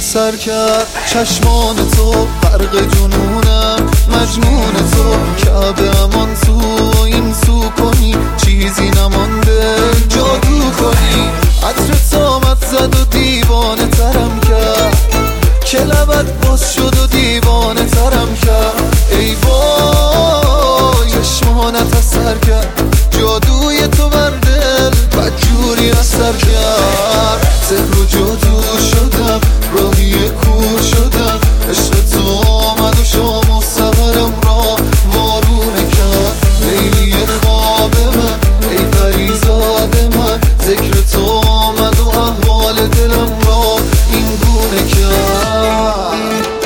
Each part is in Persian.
اثر کرد چشمان تو، غرق جنونم مجنون تو. کعبه امان تو این سو کنی، چیزی نمانده جادو کنی. عطرت آمد زد و دیوانه ترم کرد، که لبت باز شد و دیوانه ترم کرد. ای وای چشمانت اثر کرد، جادوی تو بر دل بدجوری اثر کرد. سحر و جادو شدم، راهی کور شدم. عشق تو آمد و شام و سحرم را وارونه کرد. لیلی خواب من، ای پریزاد من، ذکر تو آمد و احوال دلم را این گونه کرد.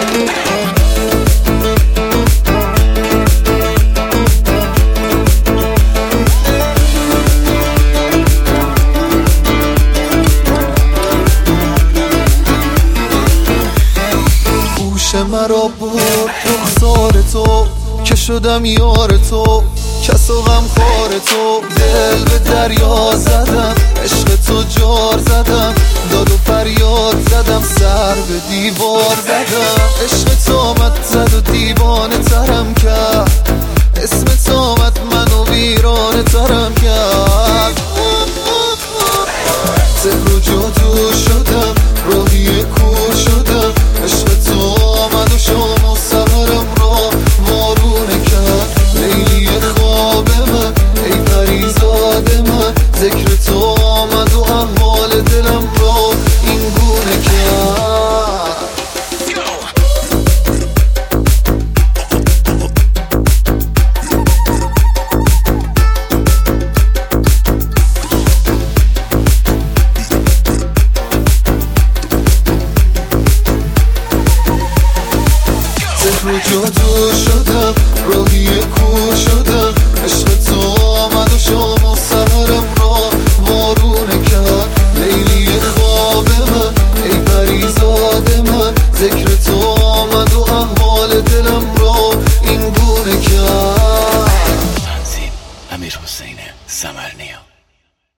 مرا برد رخسار تو، که شدم یار تو، کس و غمخوار تو. دل به دریا زدم، عشق تو جار زدم، داد و فریاد زدم، سر به دیوار زدم. عشق تو آمد زد و دیوانه ترم کرد، اسم تو آمد منو ویرانه ترم کرد. سحر و جادو شدم، راهی کور شدم. عشق تو آمد و شام و سحرم را وارونه کرد. لیلی خواب من، ای پریزاد من، ذکر تو آمد و احوال دلم را این گونه کرد. سحر و جادو شدم، راهی کور شدم. عشق